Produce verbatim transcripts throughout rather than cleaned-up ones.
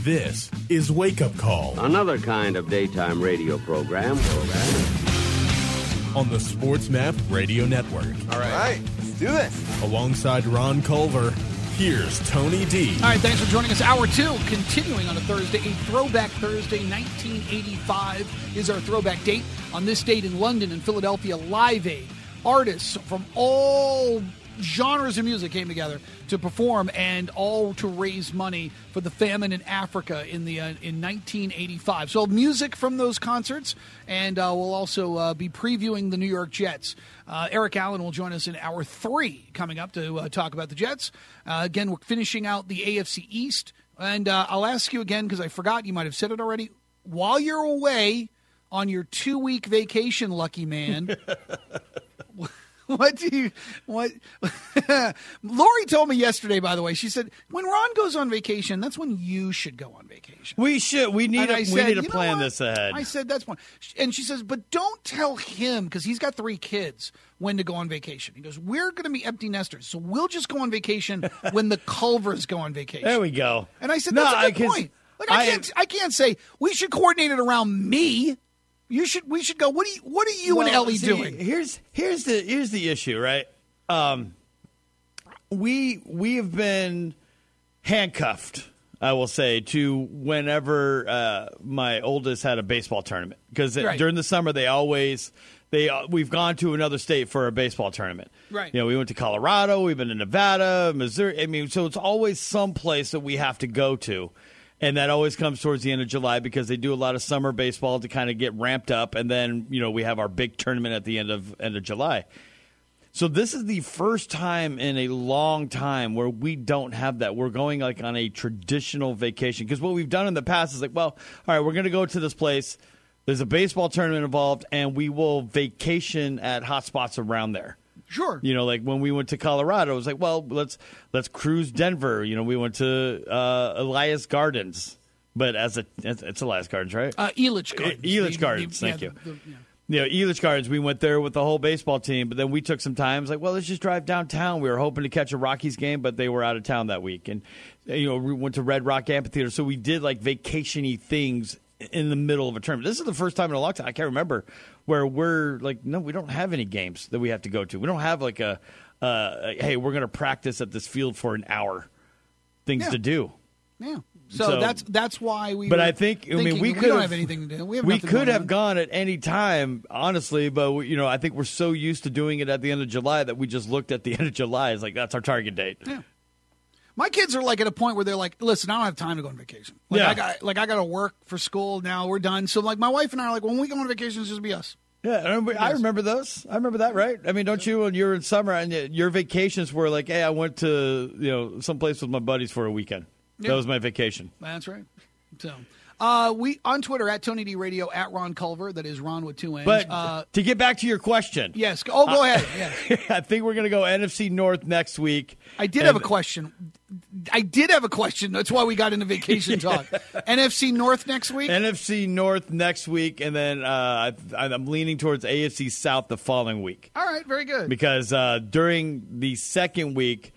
This is Wake Up Call. Another kind of daytime radio program. On the Sports Map Radio Network. All right. All right. Let's do this. Alongside Ron Culver, here's Tony D. All right, thanks for joining us. Hour two, continuing on a Thursday, a Throwback Thursday. nineteen eighty-five is our throwback date. On this date in London and Philadelphia, Live Aid, artists from all genres of music came together to perform, and all to raise money for the famine in Africa in the uh, in nineteen eighty-five. So music from those concerts, and uh, we'll also uh, be previewing the New York Jets. Uh, Eric Allen will join us in hour three coming up to uh, talk about the Jets. Uh, again, we're finishing out the A F C East, and uh, I'll ask you again because I forgot, you might have said it already. While you're away on your two-week vacation, lucky man, what do you what? Lori told me yesterday, by the way. She said when Ron goes on vacation, that's when you should go on vacation. We should. We need. A, said, we need to you know plan what? this ahead. I said that's one. And she says, but don't tell him because he's got three kids when to go on vacation. He goes, we're going to be empty nesters, so we'll just go on vacation when the Culvers go on vacation. There we go. And I said No, that's a good I- 'cause point. Like I, I- can't. I can't say we should coordinate it around me. You should. We should go. What are you? What are you Well, and Ellie see, doing? Here's here's the here's the issue, right? Um, we we have been handcuffed, I will say, to whenever uh, my oldest had a baseball tournament, because Right. during the summer they always they uh, we've gone to another state for a baseball tournament. Right. You know, we went to Colorado, we've been to Nevada, Missouri. I mean, so it's always some place that we have to go to. And that always comes towards the end of July because they do a lot of summer baseball to kind of get ramped up, and then you know we have our big tournament at the end of end of July. So this is the first time in a long time where we don't have that. We're going like on a traditional vacation because what we've done in the past is like, well, all right, we're going to go to this place. There's a baseball tournament involved, and we will vacation at hot spots around there. Sure. You know, like when we went to Colorado, it was like, well, let's let's cruise Denver. You know, we went to uh, Elias Gardens, but as a it's, it's Elias Gardens, right? Uh, Elitch Gardens. E- Elitch The- Gardens, the- thank yeah, you. the- the- yeah. You know, Elitch Gardens, we went there with the whole baseball team, but then we took some time. It was like, well, let's just drive downtown. We were hoping to catch a Rockies game, but they were out of town that week. And, you know, we went to Red Rock Amphitheater. So we did, like, vacation-y things in the middle of a tournament. This is the first time in a long time, I can't remember, where we're like, no, we don't have any games that we have to go to. We don't have, like, a, uh, hey, we're going to practice at this field for an hour. Things Yeah. to do. Yeah. So, So- that's that's why we. But were I think I thinking mean we we could don't have anything to do. We, have we nothing could going have on. gone at any time, honestly. But we, you know, I think we're so used to doing it at the end of July that we just looked at the end of July as like that's our target date. Yeah. My kids are like at a point where they're like, "Listen, I don't have time to go on vacation. Like Yeah. I got like I got to work for school now. We're done." So like my wife and I are like, when we go on vacation, it's just be us. Yeah, I remember, I remember those. I remember that, right? I mean, don't you? When you were in summer and y- your vacations were like, hey, I went to you know someplace with my buddies for a weekend. Yeah. That was my vacation. That's right. So, uh, we on Twitter at Tony D Radio at Ron Culver. That is Ron with two N's. But uh, to get back to your question, yes. Oh, go ahead. Yeah. I think we're going to go N F C North next week. I did And- have a question. I did have a question. That's why we got into vacation talk. N F C North next week. N F C North next week, and then uh, I, I'm leaning towards A F C South the following week. All right. Very good. Because uh, during the second week,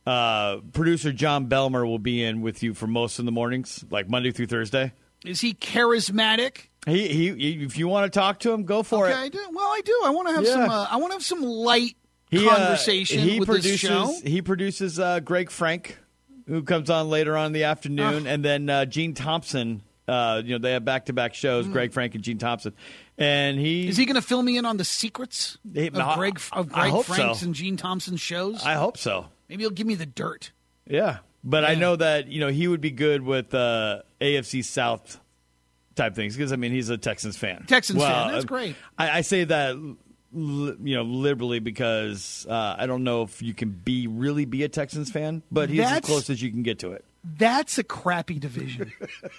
uh, producer John Belmer will be in with you for most of the mornings, like Monday through Thursday. Is he charismatic? He, he, he if you want to talk to him, go for Okay, it. I do. Well, I do. I want to have Yeah. some. Uh, I want to have some light He, uh, conversation he with produces, this show. He produces uh, Greg Frank, who comes on later on in the afternoon, Ah. and then uh, Gene Thompson. Uh, you know, they have back-to-back shows, Greg Frank and Gene Thompson. And he Is he going to fill me in on the secrets He- of I- Greg of I Greg hope Frank's so. and Gene Thompson's shows? I hope so. Maybe he'll give me the dirt. Yeah, but I Yeah. know that you know he would be good with uh, A F C South type things because I mean he's a Texans fan. Texans Well, fan. That's uh, great. I, I say that li- you know liberally because uh, I don't know if you can be really be a Texans fan, but he's That's- as close as you can get to it. That's a crappy division.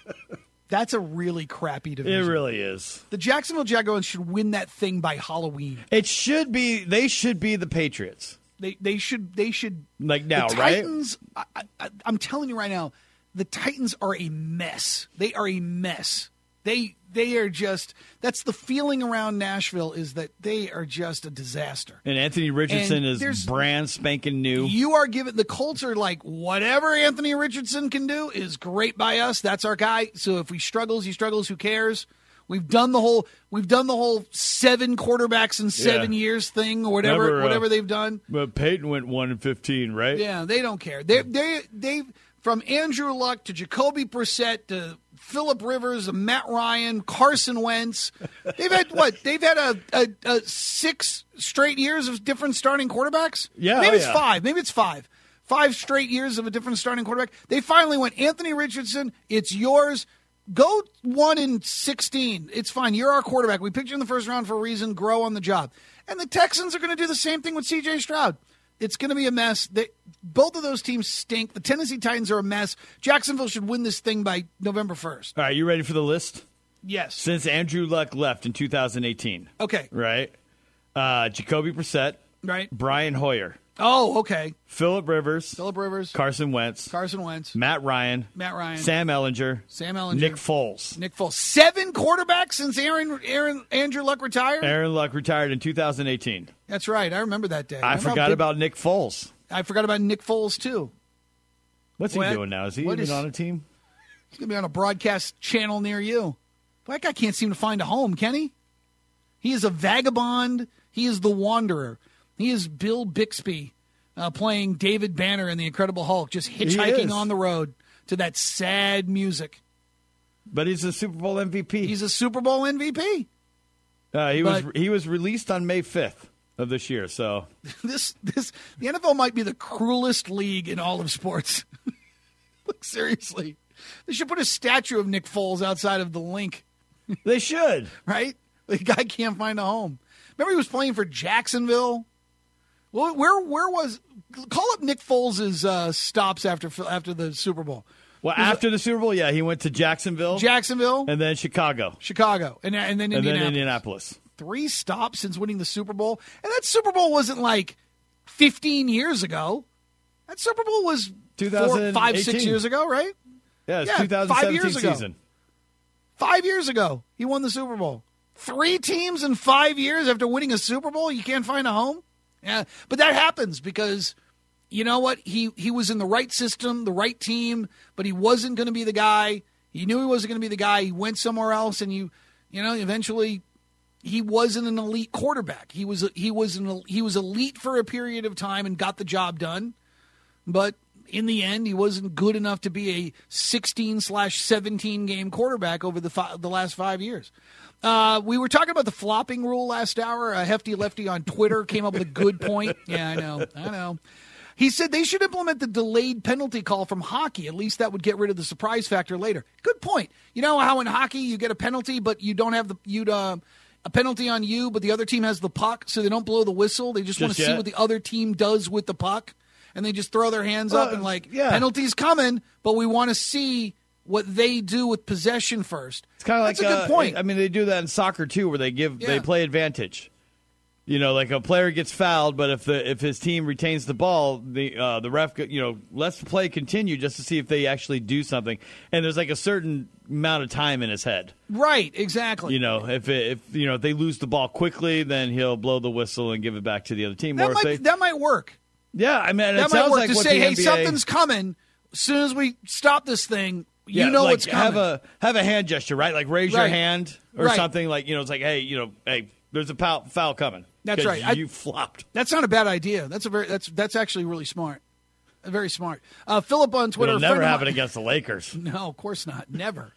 That's a really crappy It division. really is. The Jacksonville Jaguars should win that thing by Halloween. It should be. They should be the Patriots. They they should they should Like now, the right? Titans. I, I, I'm telling you right now, the Titans are a mess. They are a mess. They they are just that's the feeling around Nashville is that they are just a disaster. And Anthony Richardson And is brand spanking new. You are giving the Colts are like whatever Anthony Richardson can do is great by us. That's our guy. So if he struggles, he struggles. Who cares? We've done the whole we've done the whole seven quarterbacks in seven yeah. years thing or whatever Never, uh, whatever they've done. But Peyton went one and fifteen, right? Yeah, they don't care. They they they from Andrew Luck to Jacoby Brissett to Phillip Rivers, Matt Ryan, Carson Wentz. They've had what? They've had a, a, a six straight years of different starting quarterbacks. Yeah, maybe oh, it's yeah. five. Maybe it's five. Five straight years of a different starting quarterback. They finally went Anthony Richardson. It's yours. Go one in sixteen. It's fine. You're our quarterback. We picked you in the first round for a reason. Grow on the job. And the Texans are going to do the same thing with C J Stroud. It's going to be a mess. They, both of those teams stink. The Tennessee Titans are a mess. Jacksonville should win this thing by November first. All right, you ready for the list? Yes. Since Andrew Luck left in two thousand eighteen. Okay. Right? Uh, Jacoby Brissett. Right. Brian Hoyer. Oh, okay. Phillip Rivers. Phillip Rivers. Carson Wentz. Carson Wentz. Matt Ryan. Matt Ryan. Sam Ellinger. Sam Ellinger. Nick Foles. Nick Foles. Seven quarterbacks since Aaron, Aaron Andrew Luck retired? Aaron Luck retired in two thousand eighteen. That's right. I remember that day. I Remember forgot big, about Nick Foles. I forgot about Nick Foles, too. What's what? he doing now? Is he what even is, on a team? He's going to be on a broadcast channel near you. That guy can't seem to find a home, can he? He is a vagabond. He is the wanderer. He is Bill Bixby uh, playing David Banner in The Incredible Hulk, just hitchhiking on the road to that sad music. But he's a Super Bowl M V P. He's a Super Bowl M V P. Uh, he But- was he was released on May fifth of this year. So This this the N F L might be the cruelest league in all of sports. Look, seriously. They should put a statue of Nick Foles outside of the link, they should. right? The guy can't find a home. Remember he was playing for Jacksonville? Well, where where was call up Nick Foles' uh, stops after after the Super Bowl? Well, Was after the Super Bowl, yeah, he went to Jacksonville, Jacksonville, and then Chicago, Chicago, and, and then and Indianapolis. then Indianapolis. Three stops since winning the Super Bowl. And that Super Bowl wasn't like fifteen years ago. That Super Bowl was four, five, six years ago, right? Yeah, it's Yeah, two thousand five seventeen years ago. season. Five years ago, he won the Super Bowl. Three teams in five years after winning a Super Bowl, you can't find a home? Yeah, but that happens because, you know what? He, he was in the right system, the right team, but he wasn't going to be the guy. He knew he wasn't going to be the guy. He went somewhere else, and you, you know, eventually he wasn't an elite quarterback. He was he was an he was elite for a period of time and got the job done, but in the end, he wasn't good enough to be a sixteen slash seventeen game quarterback over the fi- the last five years. Uh, we were talking about the flopping rule last hour. A Hefty Lefty on Twitter came up with a good point. Yeah, I know, I know. He said they should implement the delayed penalty call from hockey. At least that would get rid of the surprise factor later. Good point. You know how in hockey you get a penalty, but you don't have the you'd uh, a penalty on you, but the other team has the puck, so they don't blow the whistle. They just, want to Just see yet. what the other team does with the puck, and they just throw their hands up Well, and like, yeah. penalty's coming, but we want to see what they do with possession first. It's kind of like That's a good uh, point. I mean, they do that in soccer too, where they give they Yeah. play advantage. You know, like a player gets fouled, but if the if his team retains the ball, the uh, the ref, you know, lets the play continue just to see if they actually do something. And there's like a certain amount of time in his head. Right, exactly. You know, if it, if you know if they lose the ball quickly, then he'll blow the whistle and give it back to the other team. that or might if they, that might work. yeah, I mean, it That might sounds work like to what say, the hey, N B A something's coming. As soon as we stop this thing, you yeah, know like what's coming. Have a have a hand gesture, right? Like raise your Right. hand or Right. something. Like you know, it's like, hey, you know, hey, there's a foul, foul coming. That's 'Cause right. I- You flopped. That's not a bad idea. That's a very that's that's actually really smart. Very smart. Uh, Philip on Twitter. It'll friend never of happen mine- against the Lakers. No, of course not. Never.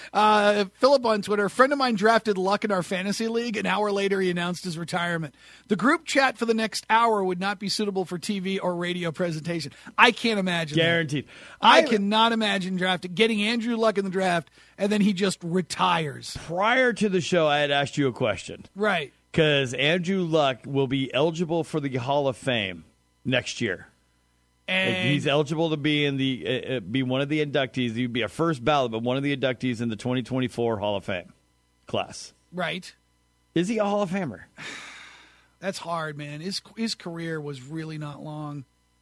Uh, Philip on Twitter. A friend of mine drafted Luck in our fantasy league. An hour later, he announced his retirement. The group chat for the next hour would not be suitable for T V or radio presentation. I can't imagine. that. Guaranteed. I, I- cannot imagine drafting, getting Andrew Luck in the draft, and then he just retires. Prior to the show, I had asked you a question Right. because Andrew Luck will be eligible for the Hall of Fame next year. Like, And he's eligible to be in the uh, uh, be one of the inductees. He'd be a first ballot, but one of the inductees in the twenty twenty-four Hall of Fame class. right. Is he a Hall of Famer? That's hard, man. His his career was really not long.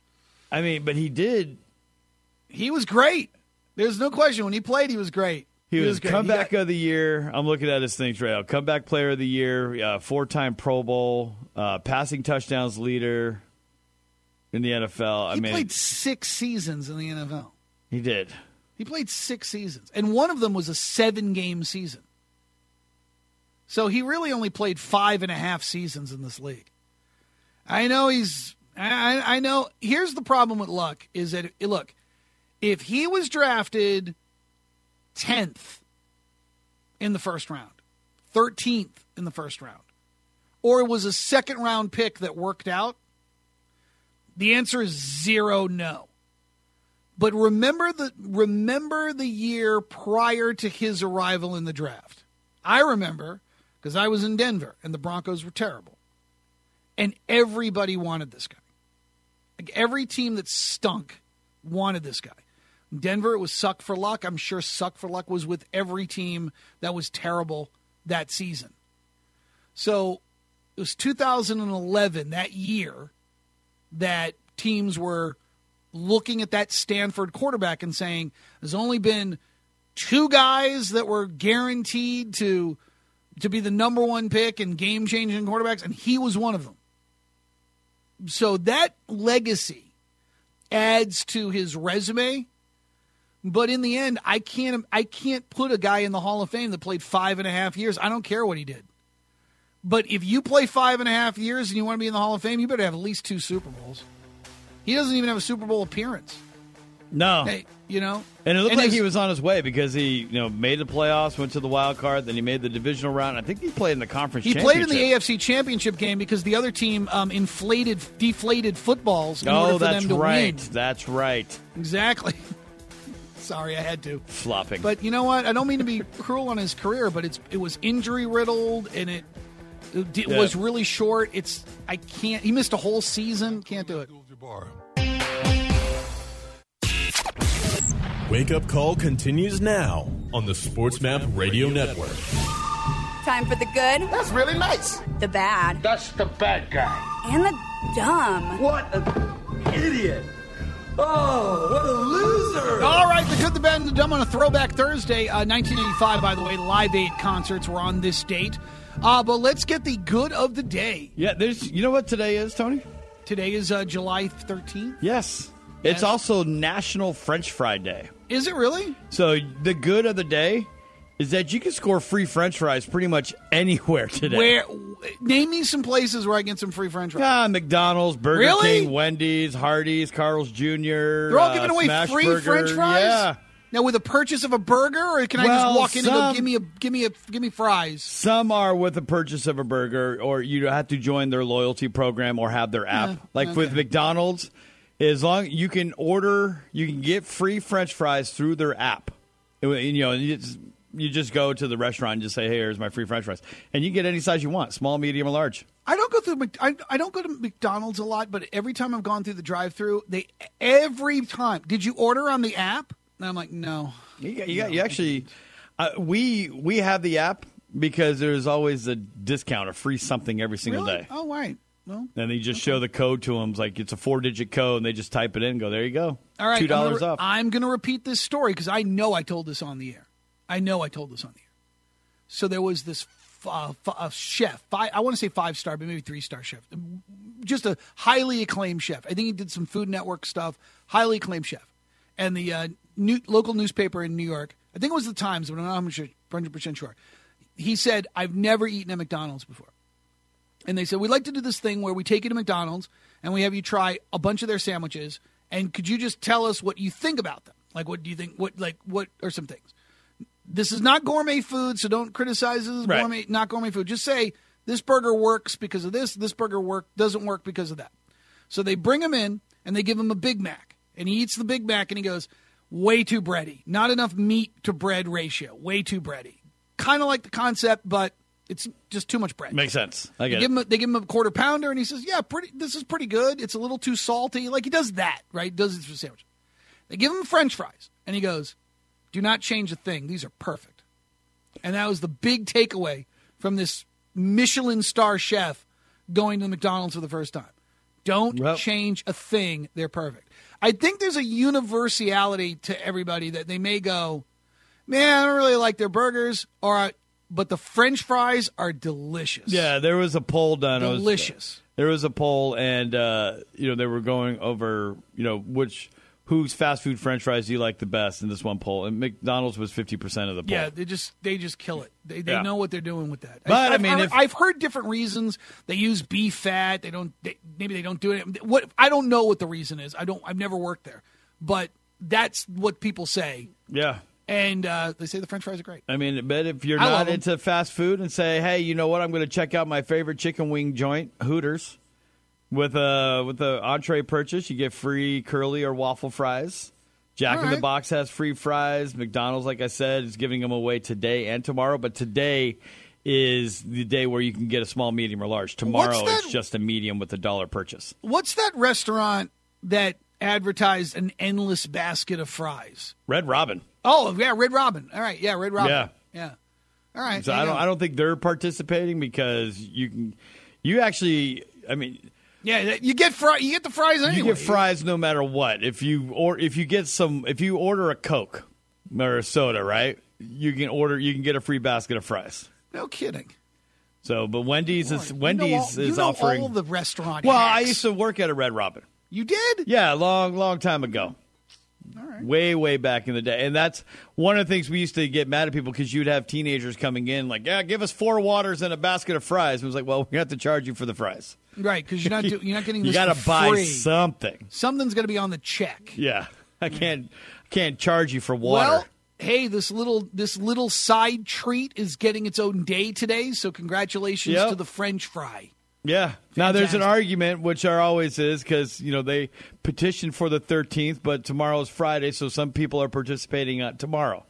I mean, but he did. He was great. There's no question. When he played, he was great. He, He was was great. comeback He got- of the year. I'm looking at his things right now. Comeback player of the year, uh, four-time Pro Bowl, uh, passing touchdowns leader in the N F L. I He mean, played six seasons in the N F L. he did. He played six seasons, and one of them was a seven-game season. So he really only played five and a half seasons in this league. I know he's. I, I know. Here's the problem with Luck is that look, if he was drafted tenth in the first round, thirteenth in the first round, or it was a second-round pick that worked out, the answer is zero no. But remember the remember the year prior to his arrival in the draft. I remember because I was in Denver and the Broncos were terrible. And everybody wanted this guy. Like every team that stunk wanted this guy. In Denver, it was Suck for Luck. I'm sure Suck for Luck was with every team that was terrible that season. So it was two thousand eleven, that year, that teams were looking at that Stanford quarterback and saying, there's only been two guys that were guaranteed to to be the number one pick and game-changing quarterbacks, and he was one of them. So that legacy adds to his resume, but in the end, I can't I can't put a guy in the Hall of Fame that played five and a half years. I don't care what he did. But if you play five and a half years and you want to be in the Hall of Fame, you better have at least two Super Bowls. He doesn't even have a Super Bowl appearance. No. Hey, you know? And it looked and like his, he was on his way because he, you know, made the playoffs, went to the wild card, then he made the divisional round. I think he played in the conference He championship. played in the A F C Championship game because the other team um, inflated, deflated footballs in oh, order for that's them to right. win. That's right. Exactly. Sorry, I had to. Flopping. But you know what? I don't mean to be cruel on his career, but it's it was injury riddled and it, it Yeah. was really short. It's I can't. He missed a whole season. Can't do it. Wake Up Call continues now on the SportsMap Radio Network. Time for the good, That's really nice. the bad, That's the bad guy. and the dumb. What an idiot. Oh, what a loser. All right, the good, the bad, and the dumb on a Throwback Thursday. Uh, nineteen eighty-five, by the way, Live Aid concerts were on this date. Uh, but let's get the good of the day. Yeah, there's. You know what today is, Tony? Today is uh, July thirteenth. Yes. Yes. It's also National French Fry Day. Is it really? So the good of the day is that you can score free French fries pretty much anywhere today. Where? Name me some places where I get some free French fries. Ah, McDonald's, Burger Really? King, Wendy's, Hardee's, Carl's Junior They're all uh, giving away Smash free Burger. French fries. Yeah. Now, with a purchase of a burger, or can I Well, just walk in and go, some- give me a, give me a, give me fries? Some are with the purchase of a burger, or you have to join their loyalty program or have their app. Yeah, like okay. with McDonald's, as long you can order, you can get free French fries through their app. It- you know, you just, you just go to the restaurant and just say, "Hey, here's my free French fries," and you get any size you want, small, medium, or large. I don't go through. Mc- I, I don't go to McDonald's a lot, but every time I've gone through the drive-through, they every time. Did you order on the app? And I'm like, no. You got, you, got, you actually, uh, we we have the app because there's always a discount, a free something every single Really? day. Oh, right. Well, And they just show the code to them. It's like it's a four-digit code, and they just type it in and go, there you go. all right. two dollars I'm gonna, off. I'm going to repeat this story because I know I told this on the air. I know I told this on the air. So there was this f- uh, f- uh, chef. Five, I want to say five-star, but maybe three-star chef. Just a highly acclaimed chef. I think he did some Food Network stuff. Highly acclaimed chef. And the uh, new, local newspaper in New York, I think it was the Times, but I'm not one hundred percent sure. He said, I've never eaten at McDonald's before. And they said, we'd like to do this thing where we take you to McDonald's and we have you try a bunch of their sandwiches. And could you just tell us what you think about them? Like, what do you think? What, like, what are some things? This is not gourmet food, so don't criticize this as Right. gourmet, not gourmet food. Just say, this burger works because of this, this burger work doesn't work because of that. So they bring him in and they give him a Big Mac. And he eats the Big Mac and he goes, way too bready. Not enough meat to bread ratio. Way too bready. Kind of like the concept, but it's just too much bread. Makes sense. I They get give, it. him a, they give him a quarter pounder, and he says, yeah, pretty. This is pretty good. It's a little too salty. Like, he does that, right? He does it for sandwich. They give him French fries, and he goes, do not change a thing. These are perfect. And that was the big takeaway from this Michelin star chef going to McDonald's for the first time. Don't Well- change a thing. They're perfect. I think there's a universality to everybody that they may go, man, I don't really like their burgers, or but the French fries are delicious. Yeah, there was a poll done. Delicious. It was, there was a poll, and uh, you know they were going over, you know, which whose fast food French fries do you like the best in this one poll, and McDonald's was fifty percent of the poll. Yeah, they just they just kill it. They they Yeah. know what they're doing with that. But, I've, I mean, I've, if- I've heard different reasons. They use beef fat. They don't. They, maybe they don't do it. What I don't know what the reason is. I don't. I've never worked there, but that's what people say. Yeah. And uh, they say the French fries are great. I mean, but if you're I love not 'em. into fast food and say, hey, you know what, I'm going to check out my favorite chicken wing joint, Hooters, with a with the entree purchase, you get free curly or waffle fries. Jack All in the right. Box has free fries. McDonald's, like I said, is giving them away today and tomorrow. But today is the day where you can get a small, medium, or large. Tomorrow, What's that- it's just a medium with a dollar purchase. What's that restaurant that advertised an endless basket of fries? Red Robin. Oh yeah, Red Robin. All right, yeah, Red Robin. Yeah. yeah. All right. So there I you don't. go. I don't think they're participating because you can. You actually. I mean. Yeah, you get fry. You get the fries anyway. You get fries no matter what. If you or if you get some, if you order a Coke or a soda, right? You can order. You can get a free basket of fries. No kidding. So, but Wendy's is Boy, Wendy's you know all, is you know offering. all the restaurant. well, hacks. I used to work at a Red Robin. You did? Yeah, a long, long time ago. All right. Way, way back in the day. And that's one of the things we used to get mad at people because you'd have teenagers coming in like, yeah, give us four waters and a basket of fries. And it was like, well, we have to charge you for the fries. Right, because you're not do, you're not getting this You got to for buy free. something. Something's going to be on the check. Yeah. I can't can't charge you for water. Well, hey, this little this little side treat is getting its own day today. So congratulations Yep. to the French fry. Yeah. Now, there's an Fantastic. argument, which there always is, because, you know, they petitioned for the thirteenth, but tomorrow's Friday, so some people are participating on tomorrow.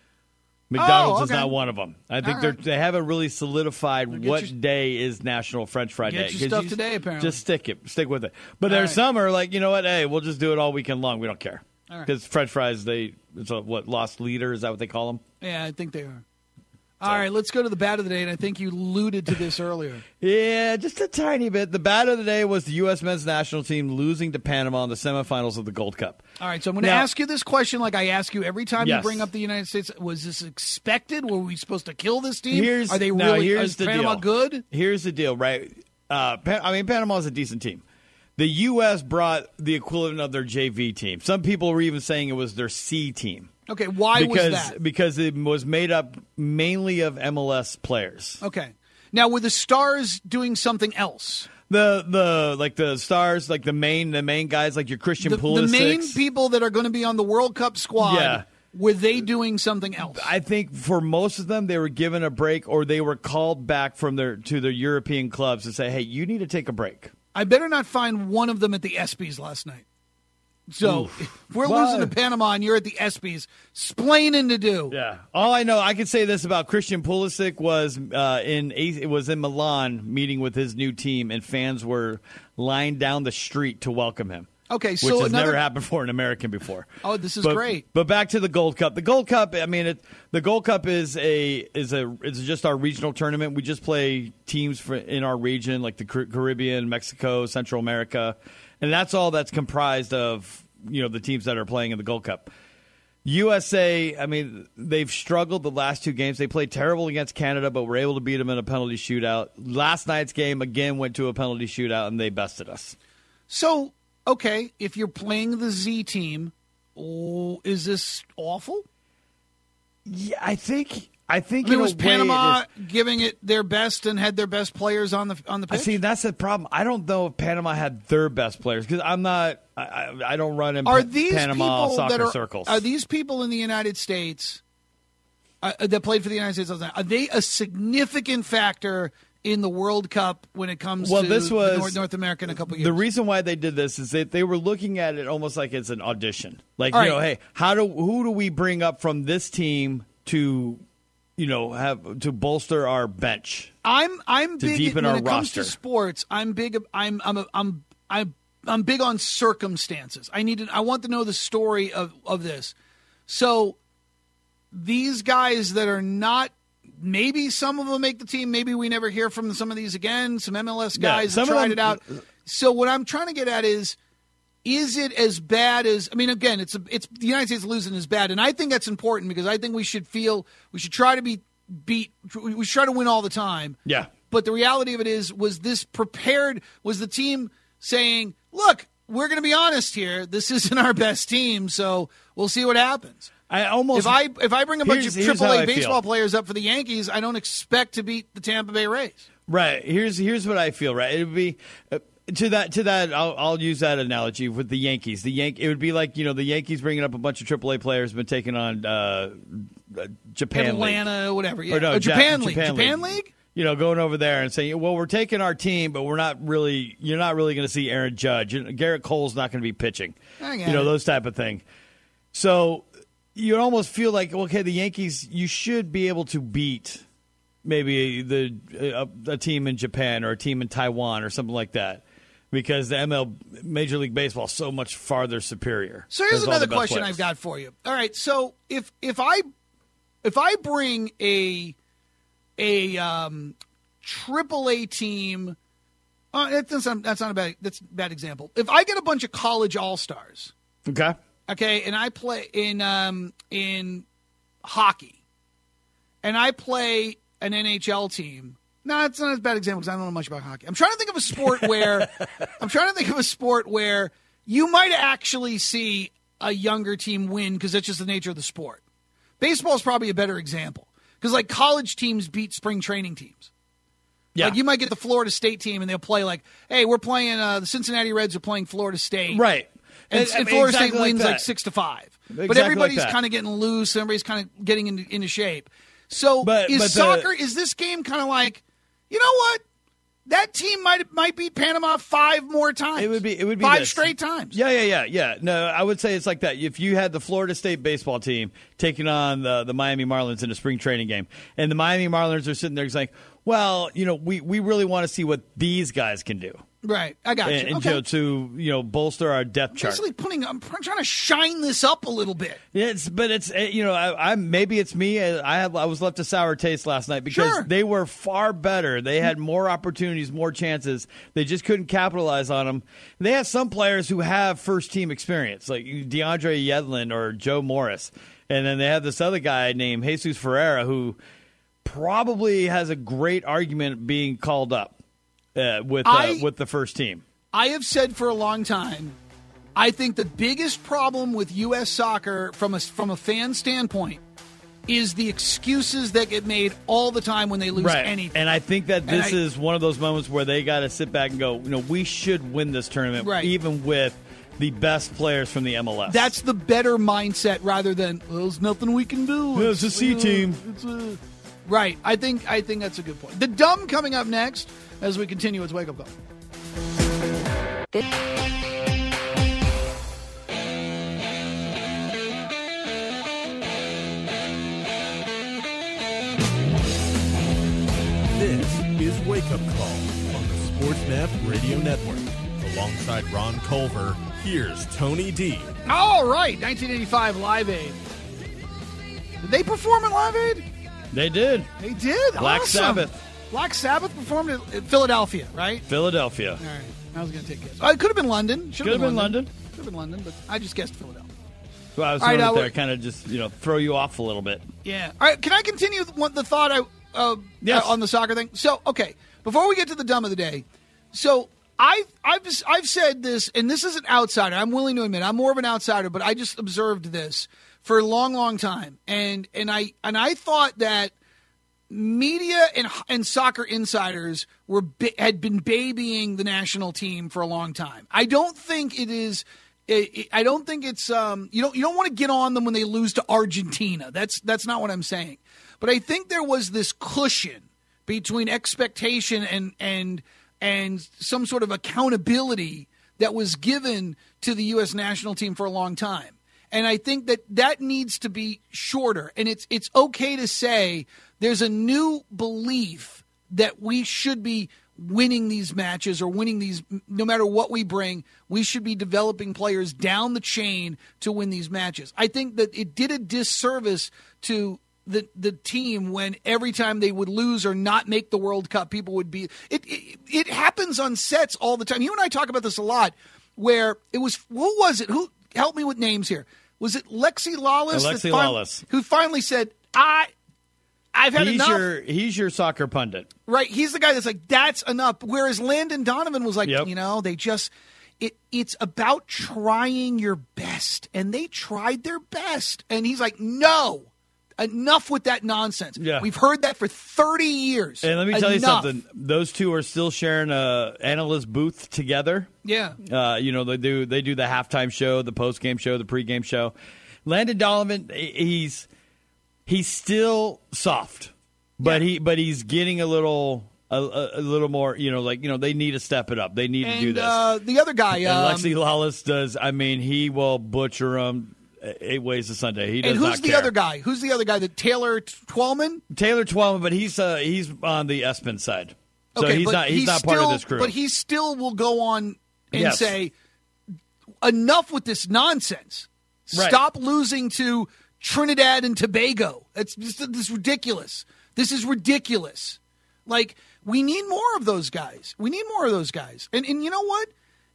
McDonald's Oh, is okay. not one of them. I think All they're, right. they haven't really solidified get what your- day is National French Fry Get Day. your 'Cause stuff you today, apparently. Just stick it. Stick with it. But All there's right. some are like, you know what, hey, we'll just do it all weekend long. We don't care. All right. Because French fries, they, it's a, what, lost leader? Is that what they call them? Yeah, I think they are. All right, let's go to the bat of the day, and I think you alluded to this earlier. Yeah, just a tiny bit. The bat of the day was the U S men's national team losing to Panama in the semifinals of the Gold Cup. All right, so I'm going to Now- ask you this question like I ask you every time Yes. you bring up the United States. Was this expected? Were we supposed to kill this team? Here's, Are they no, really here's is the Panama deal. good? Here's the deal, right? Uh, Pa- I mean, Panama's a decent team. The U S brought the equivalent of their J V team. Some people were even saying it was their C team. Okay, why because, was that? Because it was made up mainly of M L S players. Okay. Now, were the Stars doing something else? The the like the stars, like the main the main guys, like your Christian The, the Pulisic. main people that are going to be on the World Cup squad, Yeah. were they doing something else? I think for most of them, they were given a break, or they were called back from their to their European clubs to say, "Hey, you need to take a break." I better not find one of them at the ESPYs last night. So if we're Well, losing to Panama and you're at the ESPYs, splaining to do. Yeah. All I know, I can say this about Christian Pulisic was uh, in it was in Milan meeting with his new team, and fans were lined down the street to welcome him. Okay, which so has another- never happened for an American before. Oh, this is But- great. But back to the Gold Cup. The Gold Cup. I mean, it, the Gold Cup is a is a it's just our regional tournament. We just play teams for, in our region, like the Car- Caribbean, Mexico, Central America, and that's all that's comprised of. You know, the teams that are playing in the Gold Cup. U S A, I mean, they've struggled the last two games. They played terrible against Canada, but were able to beat them in a penalty shootout. Last night's game, again, went to a penalty shootout, and they bested us. So, okay, if you're playing the Z team, oh, is this awful? Yeah, I think... I think I mean, in was a way Panama it is- giving it their best and had their best players on the on the I pitch? see. That's the problem. I don't know if Panama had their best players because I'm not. I, I, I don't run in Are Pa- these Panama people soccer that are, circles. Are these people in the United States uh, that played for the United States? Are they a significant factor in the World Cup when it comes Well, to this was North, North America in a couple years? The reason why they did this is that they were looking at it almost like it's an audition. Like, All you know, right. hey, how do who do we bring up from this team to, you know, have to bolster our bench? I'm I'm to big deepen when our it comes to roster. sports. I'm big. I'm I'm I'm I'm I'm big on circumstances. I need to. I want to know the story of of this. So these guys that are not. Maybe some of them make the team. Maybe we never hear from some of these again. Some M L S Yeah, guys some that of tried them- it out. So what I'm trying to get at is, is it as bad as? I mean, again, it's a, it's the United States losing is bad, and I think that's important because I think we should feel we should try to be beat. We should try to win all the time. Yeah. But the reality of it is, was this prepared? Was the team saying, "Look, we're going to be honest here. This isn't our best team, so we'll see what happens." I almost if I if I bring a bunch of here's- here's triple how A I baseball feel. players up for the Yankees, I don't expect to beat the Tampa Bay Rays. Right. Here's here's what I feel. Right. It would be uh, to that to that. I'll, I'll use that analogy with the Yankees. The Yank. It would be like you know the Yankees bringing up a bunch of triple A players, but taking on uh, uh, Japan Atlanta, League. whatever. Yeah. Or no, Oh, Japan Ja- League. Japan Japan League. League. You know, going over there and saying, "Well, we're taking our team, but we're not really. You're not really going to see Aaron Judge. And Garrett Cole's not going to be pitching. I get You know, it. those type of thing." So you almost feel like, okay, the Yankees, you should be able to beat maybe the a, a team in Japan or a team in Taiwan or something like that, because the M L Major League Baseball is so much farther superior. So here's There's all another the best question players. I've got for you. All right, so if if I if I bring a a um, triple A team, uh, that's not, that's not a bad that's a bad example. If I get a bunch of college all stars, Okay. okay, and I play in um, in hockey, and I play an N H L team. No, it's not a bad example because I don't know much about hockey. I'm trying to think of a sport where I'm trying to think of a sport where you might actually see a younger team win because that's just the nature of the sport. Baseball is probably a better example because like college teams beat spring training teams. Yeah. Like you might get the Florida State team and they'll play like, hey, we're playing uh, the Cincinnati Reds are playing Florida State, Right. And, And- I and mean, Florida exactly State like wins that. like six to five. Exactly but like everybody's that. kind of getting loose. Everybody's kind of getting into, into shape. So But- is but the- soccer? Is this game kind of like, you know what? That team might might beat Panama five more times. It would be. It would be five this. straight times. Yeah, yeah, yeah, yeah. No, I would say it's like that. If you had the Florida State baseball team taking on the the Miami Marlins in a spring training game, and the Miami Marlins are sitting there saying, "Well, you know, we, we really want to see what these guys can do," Right. I got and, you. and Okay. you know, to you know bolster our depth chart. Basically putting. I'm trying to shine this up a little bit. It's, but it's uh, you know, I, I maybe it's me. I had I was left a sour taste last night because Sure. they were far better. They had more opportunities, more chances. They just couldn't capitalize on them. They have some players who have first team experience, like DeAndre Yedlin or Joe Morris, and then they have this other guy named Jesus Ferreira who probably has a great argument being called up uh, with uh, I- with the first team. I have said for a long time, I think the biggest problem with U S soccer from a from a fan standpoint is the excuses that get made all the time when they lose Right. anything. And I think that this I- is one of those moments where they got to sit back and go, you know, we should win this tournament, Right. even with the best players from the M L S. That's the better mindset rather than well, there's nothing we can do. Yeah, it's a C uh, team. it's a- Right. I think I think that's a good point. The dumb coming up next as we continue its wake up call. This is Wake Up Call on the SportsMap Radio Network. Alongside Ron Culver, here's Tony D. All right, nineteen eighty-five Live Aid. Did they perform at Live Aid? They did. They did. Black Awesome. Sabbath. Black Sabbath performed at at Philadelphia, right? Philadelphia. All right. I was going to take a guess. Oh, it could have been London. Should Could have been London. Could have been London, but I just guessed Philadelphia. So I was All right, throwing uh, it there, we're- kind of just, you know, throw you off a little bit. Yeah. All right. Can I continue with what the thought I uh, Yes. uh, on the soccer thing? So, okay. Before we get to the dumb of the day, so I've I've I've said this, and this is an outsider. I'm willing to admit I'm more of an outsider, but I just observed this for a long, long time, and and I and I thought that media and and soccer insiders were ba- had been babying the national team for a long time. I don't think it is. It, it, I don't think it's. Um, you don't. You don't want to get on them when they lose to Argentina. That's that's not what I'm saying. But I think there was this cushion between expectation and and and some sort of accountability that was given to the U S national team for a long time. And I think that that needs to be shorter. And it's it's okay to say there's a new belief that we should be winning these matches or winning these, no matter what we bring, we should be developing players down the chain to win these matches. I think that it did a disservice to the the team when every time they would lose or not make the World Cup, people would be, it, it, it happens on sets all the time. You and I talk about this a lot. where it was, who was it? Who, help me with names here. Was it Lexi Lawless? Alexi that fin- Lawless. Who finally said, I, I've had he's enough. Your, he's your soccer pundit. Right. He's the guy that's like, that's enough. Whereas Landon Donovan was like, yep. you know, they just, it. it's about trying your best. And they tried their best. And he's like, no. Enough with that nonsense. Yeah. We've heard that for thirty years. And let me tell Enough. you something. Those two are still sharing a analyst booth together. Yeah. Uh, you know, they do they do the halftime show, the postgame show, the pregame show. Landon Donovan, he's he's still soft, but Yeah. he but he's getting a little a, a little more. You know, like you know, they need to step it up. They need and, to do this. Uh, the other guy, and um, Lexi Lawless does. I mean, he will butcher them. Eight ways to Sunday. He does and who's not the care. other guy? Who's the other guy? The Taylor Twellman? Taylor Twellman, but he's uh, he's on the Espen side, so okay, he's but not he's, not still, part of this crew. But he still will go on and Yes. say, "Enough with this nonsense. Right. Stop losing to Trinidad and Tobago. It's just this is ridiculous. This is ridiculous. Like we need more of those guys. We need more of those guys. And and you know what?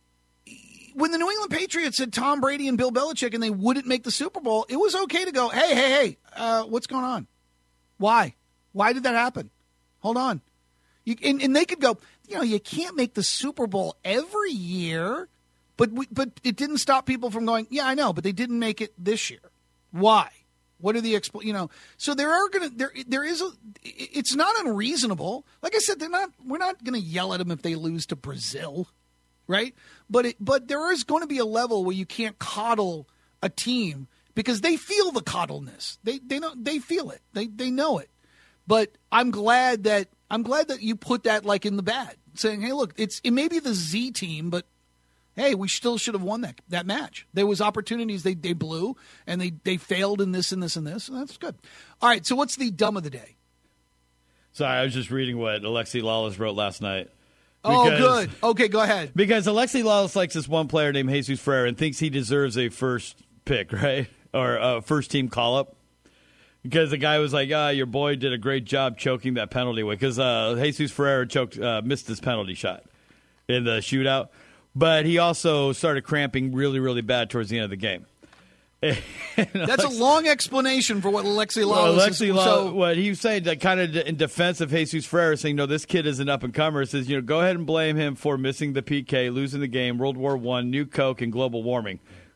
When the New England Patriots had Tom Brady and Bill Belichick and they wouldn't make the Super Bowl, it was okay to go, hey, hey, hey, uh, what's going on? Why? Why did that happen? Hold on. You, and, and they could go, you know, you can't make the Super Bowl every year, but we, but it didn't stop people from going, yeah, I know, but they didn't make it this year. Why? What are the expl- you know? So there are gonna there there is a. It's not unreasonable. Like I said, they're not. We're not gonna yell at them if they lose to Brazil. Right, but it, but there is going to be a level where you can't coddle a team because they feel the coddleness. They they don't they feel it. They they know it. But I'm glad that I'm glad that you put that like in the bad, saying, hey, look, it's it may be the Z team, but hey, we still should have won that that match. There was opportunities they they blew and they they failed in this and this and this, and that's good. All right, so what's the dumb of the day? Sorry, I was just reading what Alexi Lawless wrote last night. Oh, Because- good. Okay, go ahead. Because Alexi Lawless likes this one player named Jesus Ferreira and thinks he deserves a first pick, right? Or a first team call up. Because the guy was like, ah, your boy did a great job choking that penalty away. Because uh, Jesus Ferreira choked, uh, missed his penalty shot in the shootout. But he also started cramping really, really bad towards the end of the game. That's a long explanation for what Alexi Well, Lawless Alexi is. Law, So, what he said, that kind of in defense of Jesus Ferreira, saying, no, this kid is an up-and-comer, says, you know, go ahead and blame him for missing the P K, losing the game, World War One, new Coke, and global warming.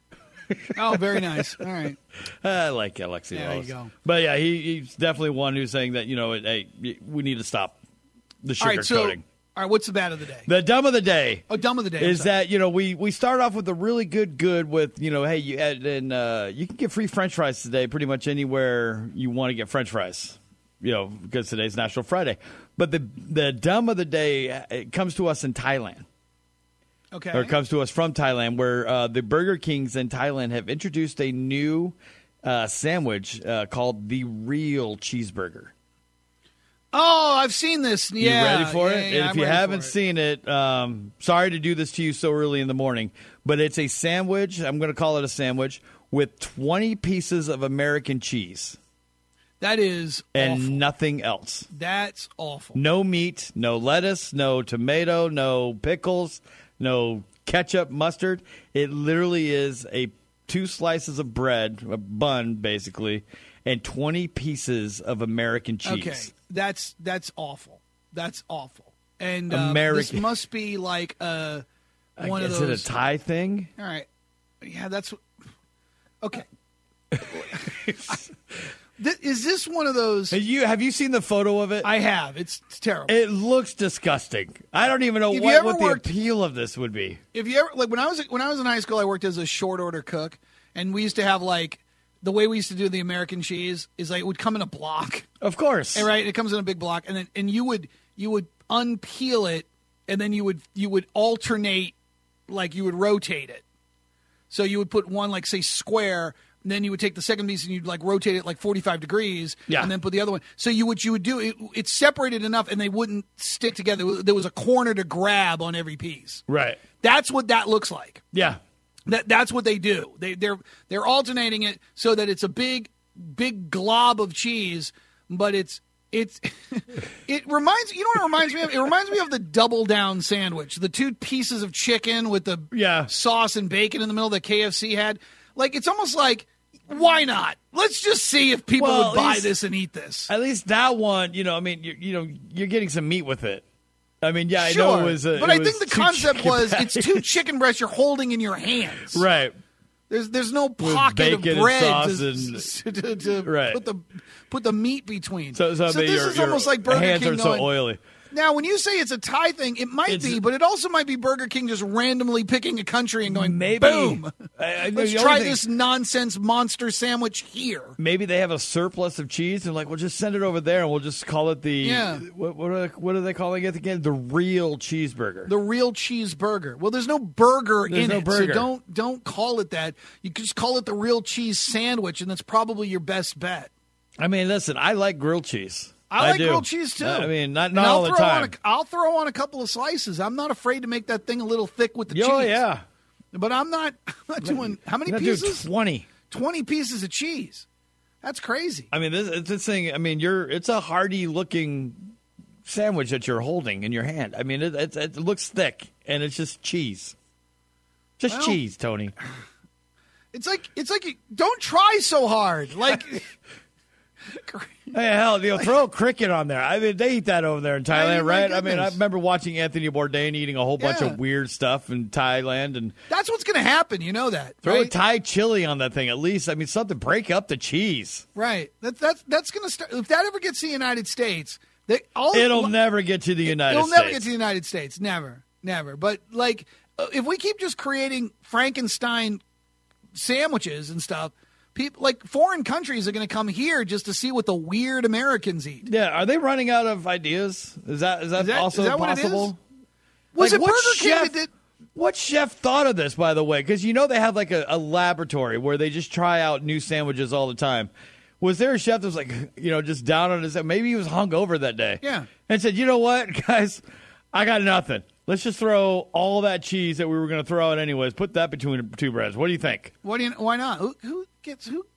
oh, very nice. All right. I like Alexi There Lawless. you go. But, yeah, he, he's definitely one who's saying that, you know, hey, we need to stop the All right, so, sugarcoating. all right, what's the bad of the day? The dumb of the day. Oh, dumb of the day. I'm Is sorry. that, you know, we, we start off with a really good good with, you know, hey, you and, and uh, you can get free French fries today pretty much anywhere you want to get French fries, you know, because today's National Friday. But the the dumb of the day, it comes to us in Thailand. Okay. Or it comes to us from Thailand, where uh, the Burger Kings in Thailand have introduced a new uh, sandwich uh, called the Real Cheeseburger. Oh, I've seen this. Yeah. You ready for yeah, it? yeah, and I'm if you ready haven't for it. seen it, um, sorry to do this to you so early in the morning, but it's a sandwich. I'm going to call it a sandwich with twenty pieces of American cheese That is and awful. nothing else. That's awful. No meat, no lettuce, no tomato, no pickles, no ketchup, mustard. It literally is a two slices of bread, a bun basically, and twenty pieces of American cheese. Okay. That's that's awful. That's awful. And uh, this American- must be like uh, one Is of it those. a Thai thing? All right. Yeah, that's okay. Th- Is this one of those? Have you have you seen the photo of it? I have. It's, it's terrible. It looks disgusting. I don't even know Have you what, ever what the worked- appeal of this would be. If you ever like when I was when I was in high school, I worked as a short order cook, and we used to have like the way we used to do the American cheese is like it would come in a block, Of course. and, right? It comes in a big block, and then and you would you would unpeel it, and then you would you would alternate, like you would rotate it. So you would put one like say square. And then you would take the second piece and you'd like rotate it like forty-five degrees, Yeah. and then put the other one. So you what you would do it, it's separated enough, and they wouldn't stick together. There was a corner to grab on every piece. Right. That's what that looks like. Yeah. That that's what they do. They they're they're alternating it so that it's a big big glob of cheese, but it's It's it reminds you know what it reminds me of? It reminds me of the double down sandwich, the two pieces of chicken with the Yeah. sauce and bacon in the middle that K F C had. Like it's almost like, why not? Let's just see if people Well, would at buy least- this and eat this. At least that one, you know, I mean, you, you know, you're getting some meat with it. I mean, yeah, Sure, I know it was. A, but it I was think the two concept chicken was patties. it's two chicken breasts you're holding in your hands. Right. There's there's no pocket of bacon and bread sauce to, to, to Right. put the put the meat between. So, so, I mean, this your, is your almost like Burger hands King are going, so oily. Now, when you say it's a Thai thing, it might It's- be, but it also might be Burger King just randomly picking a country and going, Maybe. boom, I- I know let's the try only thing- this nonsense monster sandwich here. Maybe they have a surplus of cheese and like, we'll just send it over there and we'll just call it the Yeah. what what are, what are they calling it again? The real cheeseburger. The real cheeseburger. Well, there's no burger There's in no it, burger. so don't don't call it that. You can just call it the real cheese sandwich, and that's probably your best bet. I mean, listen, I like grilled cheese. I like do. grilled cheese too. I mean, not And not I'll all the throw time. On a, I'll throw on a couple of slices. I'm not afraid to make that thing a little thick with the oh cheese. yeah, But I'm not, I'm not doing how many I'm gonna do pieces? twenty. Twenty pieces of cheese. That's crazy. I mean, this, it's this thing. I mean, you're it's a hearty looking sandwich that you're holding in your hand. I mean, it, it, it looks thick and it's just cheese, just Well- cheese, Tony. It's like it's like you, don't try so hard. Like Hey, hell, you know, throw a cricket on there. I mean, they eat that over there in I mean, Thailand, my right? I mean, I goodness. remember watching Anthony Bourdain eating a whole bunch Yeah. of weird stuff in Thailand, and that's what's going to happen. You know that, throw a right? Thai chili on that thing at least. I mean, something break up the cheese. Right. That, that's that's going to start. If that ever gets to the United States, they, all, It'll never get to the United It'll States. never get to the United States. Never, never. But like, uh, if we keep just creating Frankenstein sandwiches and stuff, people like foreign countries are going to come here just to see what the weird Americans eat. Yeah, are they running out of ideas? Is that is that, Is that- also is that what it possible? is? Was Like, it what Burger King chef- that did? What chef thought of this, by the way? Because you know they have like a, a laboratory where they just try out new sandwiches all the time. Was there a chef that was like, you know, just down on his head? Maybe he was hungover that day. Yeah. And said, you know what, guys, I got nothing. Let's just throw all that cheese that we were going to throw out anyways. Put that between two breads. What do you think? What do you? Why not? Who, who gets who?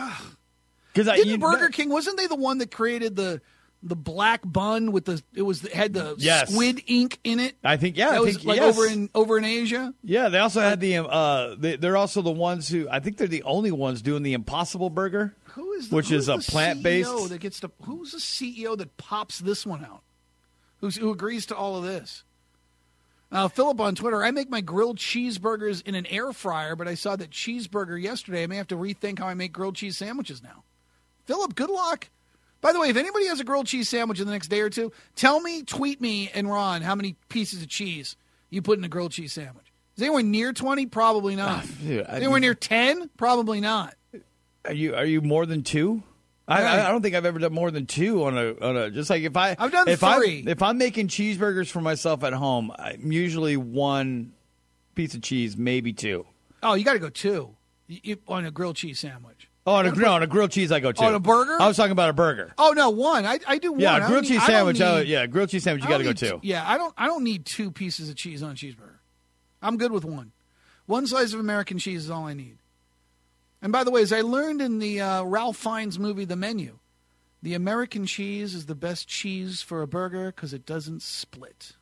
Because Didn't Burger King? Wasn't they the one that created the the black bun with the? It was had the Yes. squid ink in it. I think yeah, that I was think like yes. over in over in Asia. Yeah, they also had the. Uh, they, they're also the ones who I think they're the only ones doing the Impossible Burger. Who is the, Which who's is a the plant-based- C E O that gets to? Who's the C E O that pops this one out? Who's, who agrees to all of this? Uh, Philip on Twitter, I make my grilled cheeseburgers in an air fryer, but I saw that cheeseburger yesterday. I may have to rethink how I make grilled cheese sandwiches now. Philip, good luck. By the way, if anybody has a grilled cheese sandwich in the next day or two, tell me, tweet me, and Ron how many pieces of cheese you put in a grilled cheese sandwich. Is anyone near twenty? Probably not. dude, I- Is anyone near ten? Probably not. Are you are you more than two? I, Right. I don't think I've ever done more than two on a on a just like if I I've done if three. I'm, if I'm making cheeseburgers for myself at home, I'm usually one piece of cheese, maybe two. Oh, you got to go two you, you, on a grilled cheese sandwich. Oh, on a, no, on a grilled cheese, I go two. On a burger? I was talking about a burger. Oh no, one. I, I do one. Yeah, I a don't grilled need- cheese I don't sandwich. I, need- yeah, grilled cheese sandwich. You I got to don't go need two. Yeah, I don't. I don't need two pieces of cheese on a cheeseburger. I'm good with one. One slice of American cheese is all I need. And by the way, as I learned in the uh, Ralph Fiennes movie, The Menu, the American cheese is the best cheese for a burger because it doesn't split.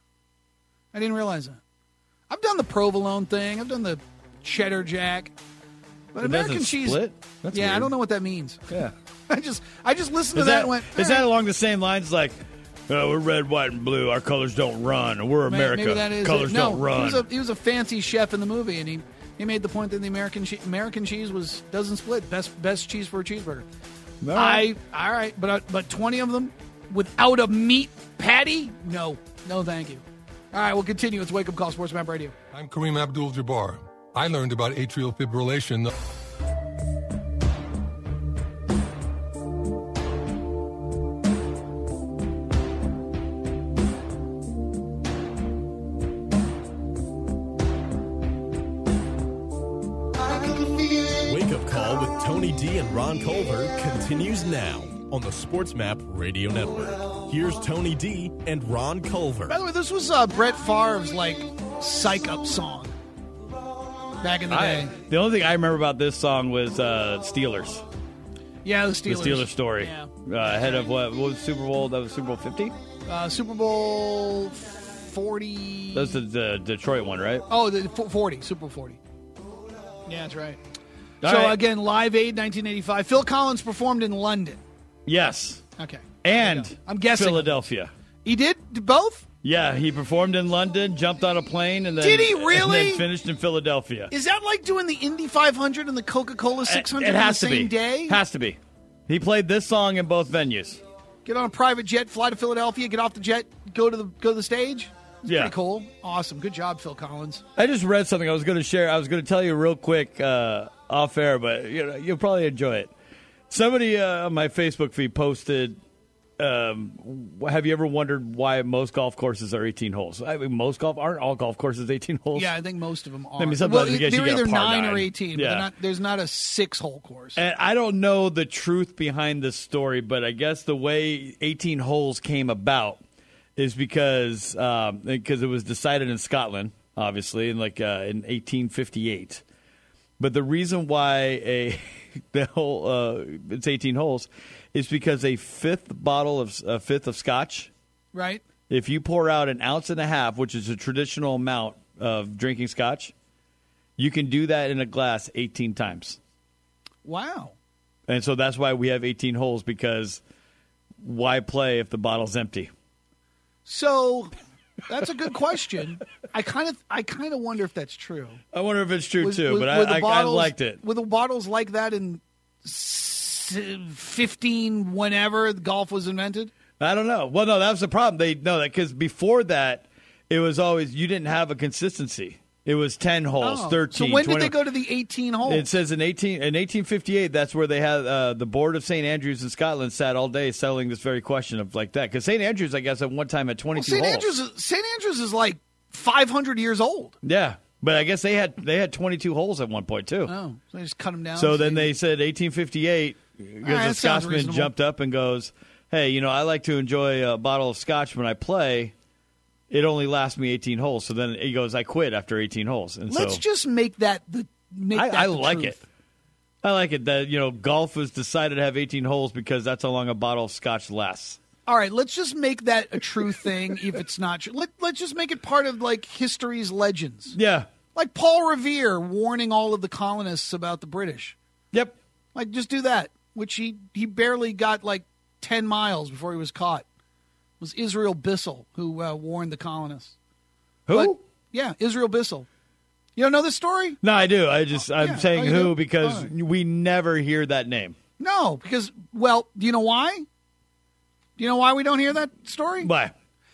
I didn't realize that. I've done the provolone thing. I've done the cheddar jack. But It American doesn't cheese, split? That's yeah, I weird. don't know what that means. Yeah. I just, I just listened to Is that, that and went. is "Eh." that along the same lines? Like, oh, we're red, white, and blue. Our colors don't run. We're May- America. Maybe that is colors it. No, don't run. He was, a, he was a fancy chef in the movie, and he, he made the point that the American che- American cheese was doesn't split. Best best cheese for a cheeseburger. All right. I all right, but uh, but twenty of them without a meat patty? No, no, thank you. All right, we'll continue. It's Wake Up Call Sports Map Radio. I'm Kareem Abdul-Jabbar. I learned about atrial fibrillation. Wake Up Call with Tony D and Ron Culver continues now on the Sports Map Radio Network. Here's Tony D and Ron Culver. By the way, this was uh, Brett Favre's like psych up song back in the I, day. the only thing I remember about this song was uh, Steelers. Yeah, the Steelers. The Steelers story. Yeah. Uh, ahead of what, what was Super Bowl? That was Super Bowl fifty? Uh, Super Bowl forty. That's the, the Detroit one, right? Oh, the forty. Super Bowl forty. Yeah, that's right. All so, right. again, Live Aid, nineteen eighty-five. Phil Collins performed in London. Yes. Okay. And I'm guessing. Philadelphia. He did both? Yeah, he performed in London, jumped on a plane, and then Did he really? And then finished in Philadelphia. Is that like doing the Indy five hundred and the Coca-Cola six hundred it has on the to same be. day? Has to be. He played this song in both venues. Get on a private jet, fly to Philadelphia, get off the jet, go to the go to the stage? It's Yeah. pretty cool. Awesome. Good job, Phil Collins. I just read something I was going to share. I was going to tell you real quick uh, off air, but you know, you'll probably enjoy it. Somebody uh, on my Facebook feed posted, um, have you ever wondered why most golf courses are eighteen holes? I mean, most golf, aren't all golf courses eighteen holes? Yeah, I think most of them are. I mean, sometimes well, I guess you they're get a either par nine, or nine. eighteen, but Yeah. they're not, there's not a six-hole course. And I don't know the truth behind this story, but I guess the way eighteen holes came about is because um, because it was decided in Scotland, obviously, in like uh, in eighteen fifty-eight. But the reason why a the whole uh, it's eighteen holes is because a fifth bottle of a fifth of scotch, right? if you pour out an ounce and a half, which is a traditional amount of drinking scotch, you can do that in a glass eighteen times. Wow. And so that's why we have eighteen holes, because why play if the bottle's empty? So that's a good question. I kind of I kind of wonder if that's true. I wonder if it's true, Was- too, was- but were the I, I, I bottles- liked it. Were the bottles like that in s- fifteen whenever golf was invented? I don't know. Well, no, that was the problem. They no, because before that, it was always, you didn't have a consistency. It was ten holes, Oh. thirteen. So when twenty. did they go to the eighteen holes? It says in eighteen in eighteen fifty-eight. That's where they had uh, the board of Saint Andrews in Scotland sat all day settling this very question of like that, because Saint Andrews, I guess, at one time had well, twenty-two Saint holes. Andrews is, Saint Andrews is like five hundred years old. Yeah, but I guess they had they had twenty-two holes at one point too. Oh, so they just cut them down. So then they said eighteen fifty-eight, because right, the that sounds Scotsman reasonable. jumped up and goes, "Hey, you know, I like to enjoy a bottle of scotch when I play. It only lasts me eighteen holes." So then he goes, "I quit after eighteen holes." And let's so just make that the make I, that I the like truth. it. I like it that, you know, golf was decided to have eighteen holes because that's how long a bottle of scotch lasts. All right, let's just make that a true thing. If it's not true, Let, let's just make it part of like history's legends. Yeah. Like Paul Revere warning all of the colonists about the British. Yep. Like, just do that, which he, he barely got like ten miles before he was caught. It was Israel Bissell who uh, warned the colonists. Who? But, yeah, Israel Bissell. You don't know this story? No, I do. I just I'm yeah. saying Oh, you who do? because All right. we never hear that name. No, because, well, do you know why? Do you know why we don't hear that story? Why?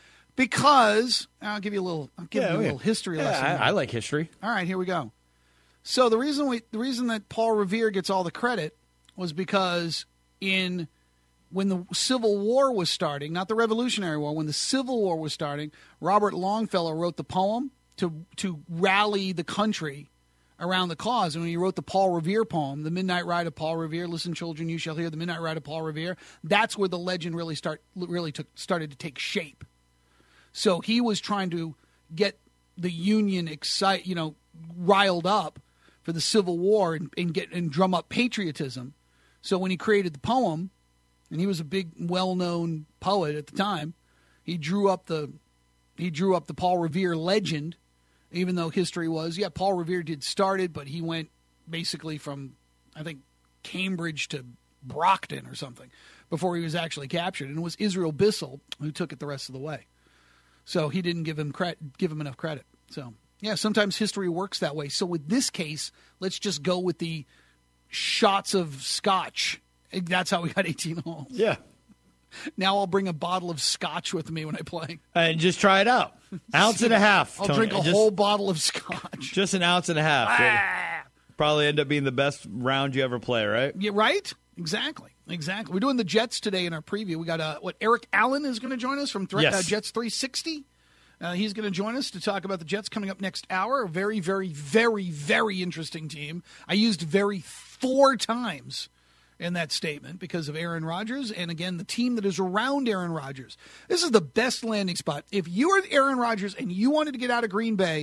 Because, I'll give you a little, I'll give you a okay. little history Yeah, lesson. I, I like history. All right, here we go. So the reason we, the reason that Paul Revere gets all the credit was because in when the Civil War was starting, not the Revolutionary War, when the Civil War was starting, Robert Longfellow wrote the poem to to rally the country around the cause. And when he wrote the Paul Revere poem, The Midnight Ride of Paul Revere, listen, children, you shall hear the Midnight Ride of Paul Revere. That's where the legend really start really took started to take shape. So he was trying to get the Union excite, you know, riled up for the Civil War and, and get and drum up patriotism. So when he created the poem, and he was a big, well-known poet at the time, he drew up the he drew up the Paul Revere legend. Even though history was, yeah, Paul Revere did start it, but he went basically from, I think, Cambridge to Brockton or something before he was actually captured. And it was Israel Bissell who took it the rest of the way. So he didn't give him cre- give him enough credit. So, yeah, sometimes history works that way. So with this case, let's just go with the shots of scotch. That's how we got eighteen holes. Yeah. Now I'll bring a bottle of scotch with me when I play. And just try it out. Ounce and a half. I'll Tony. drink a just, whole bottle of scotch. Just an ounce and a half. Ah. Probably end up being the best round you ever play, right? Yeah, right? Exactly. Exactly. We're doing the Jets today in our preview. We got uh, what Eric Allen is going to join us from Thre- Yes. uh, Jets three sixty. Uh, he's going to join us to talk about the Jets coming up next hour. A very, very, very, very interesting team. I used very four times in that statement because of Aaron Rodgers, and again, the team that is around Aaron Rodgers. This is the best landing spot. If you are Aaron Rodgers and you wanted to get out of Green Bay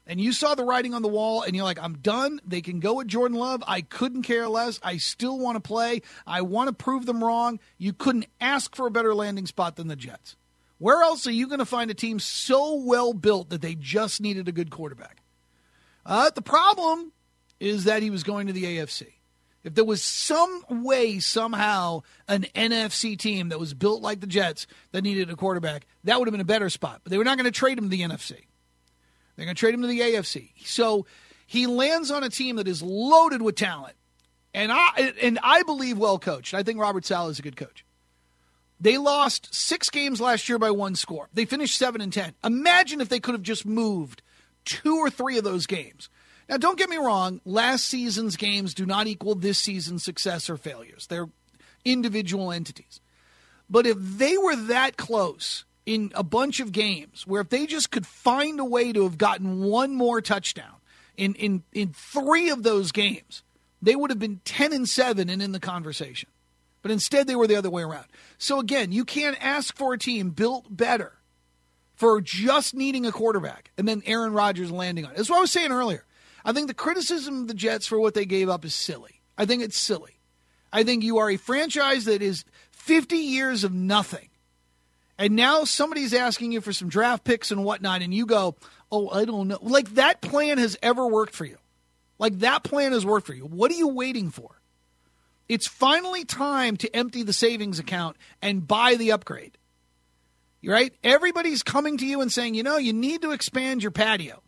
and you saw the writing on the wall, and you're like, I'm done. They can go with Jordan Love. I couldn't care less. I still want to play. I want to prove them wrong. You couldn't ask for a better landing spot than the Jets. Where else are you going to find a team so well built that they just needed a good quarterback? Uh, the problem is that he was going to the A F C. If there was some way, somehow, an N F C team that was built like the Jets that needed a quarterback, that would have been a better spot. But they were not going to trade him to the N F C. They're going to trade him to the A F C. So he lands on a team that is loaded with talent. And I and I believe well coached. I think Robert Saleh is a good coach. They lost six games last year by one score. They finished seven and ten. Imagine if they could have just moved two or three of those games. Now, don't get me wrong. Last season's games do not equal this season's success or failures. They're individual entities. But if they were that close in a bunch of games where if they just could find a way to have gotten one more touchdown in, in, in three of those games, they would have been ten and seven and in the conversation. But instead, they were the other way around. So again, you can't ask for a team built better for just needing a quarterback and then Aaron Rodgers landing on it. That's what I was saying earlier. I think the criticism of the Jets for what they gave up is silly. I think it's silly. I think you are a franchise that is fifty years of nothing. And now somebody's asking you for some draft picks and whatnot, and you go, oh, I don't know. Like that plan has ever worked for you. Like that plan has worked for you. What are you waiting for? It's finally time to empty the savings account and buy the upgrade. Right? Everybody's coming to you and saying, you know, you need to expand your patio.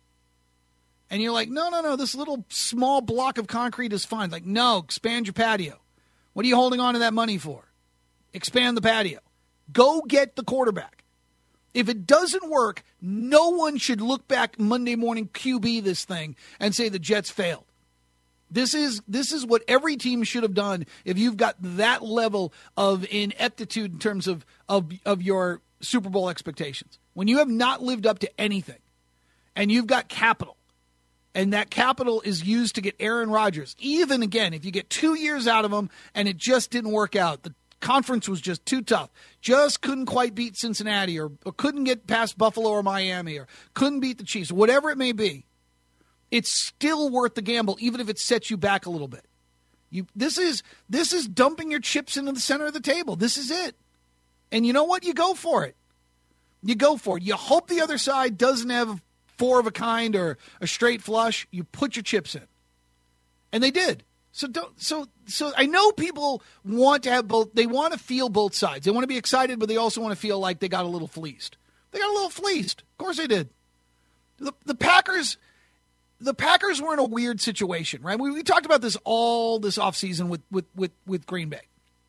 And you're like, no, no, no, this little small block of concrete is fine. Like, no, expand your patio. What are you holding on to that money for? Expand the patio. Go get the quarterback. If it doesn't work, no one should look back Monday morning Q B this thing and say the Jets failed. This is this is what every team should have done if you've got that level of ineptitude in terms of, of, of your Super Bowl expectations. When you have not lived up to anything and you've got capital, and that capital is used to get Aaron Rodgers, even again, if you get two years out of him and it just didn't work out, the conference was just too tough, just couldn't quite beat Cincinnati or, or couldn't get past Buffalo or Miami or couldn't beat the Chiefs, whatever it may be, it's still worth the gamble, even if it sets you back a little bit. You, this is this is dumping your chips into the center of the table. This is it. And you know what? You go for it. You go for it. You hope the other side doesn't have four of a kind or a straight flush. You put your chips in. And they did. So don't, so so I know people want to have both. They want to feel both sides. They want to be excited, but they also want to feel like they got a little fleeced. They got a little fleeced. Of course they did. The the Packers the Packers were in a weird situation, right? We, we talked about this all this offseason with, with, with, with Green Bay.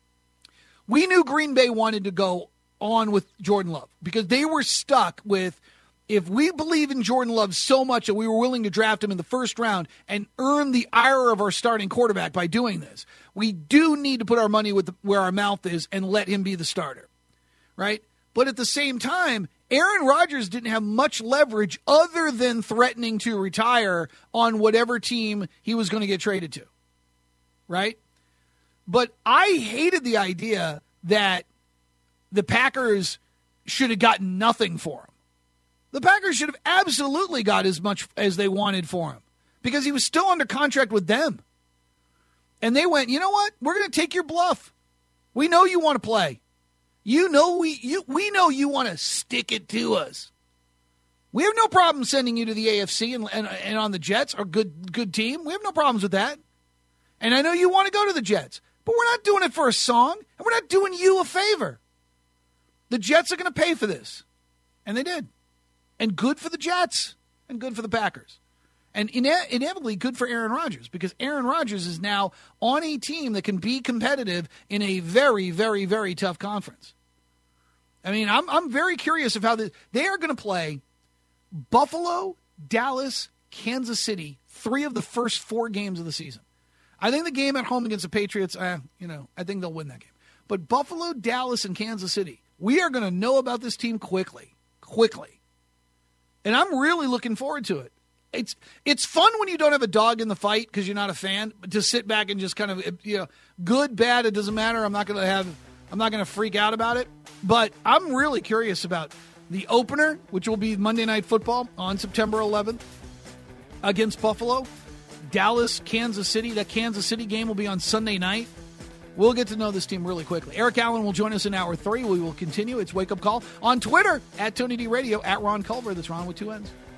We knew Green Bay wanted to go on with Jordan Love because they were stuck with, if we believe in Jordan Love so much that we were willing to draft him in the first round and earn the ire of our starting quarterback by doing this, we do need to put our money with the, where our mouth is and let him be the starter, right? But at the same time, Aaron Rodgers didn't have much leverage other than threatening to retire on whatever team he was going to get traded to, right? But I hated the idea that the Packers should have gotten nothing for him. The Packers should have absolutely got as much as they wanted for him because he was still under contract with them. And they went, you know what? We're going to take your bluff. We know you want to play. You know we you we know you want to stick it to us. We have no problem sending you to the A F C and, and and on the Jets, our good good team. We have no problems with that. And I know you want to go to the Jets, but we're not doing it for a song, and we're not doing you a favor. The Jets are going to pay for this, and they did. And good for the Jets, and good for the Packers. And ine- inevitably good for Aaron Rodgers because Aaron Rodgers is now on a team that can be competitive in a very, very, very tough conference. I mean, I'm I'm very curious of how this, they are going to play Buffalo, Dallas, Kansas City, three of the first four games of the season. I think the game at home against the Patriots, eh, you know, I think they'll win that game. But Buffalo, Dallas, and Kansas City, we are going to know about this team quickly, quickly. And I'm really looking forward to it. It's it's fun when you don't have a dog in the fight because you're not a fan. To sit back and just kind of, you know, good, bad, it doesn't matter. I'm not going to have, I'm not going to freak out about it. But I'm really curious about the opener, which will be Monday Night Football on September eleventh. against Buffalo. Dallas, Kansas City. That Kansas City game will be on Sunday night. We'll get to know this team really quickly. Eric Allen will join us in hour three. We will continue. It's Wake Up Call on Twitter, at Tony D Radio, at Ron Culver. That's Ron with two N's.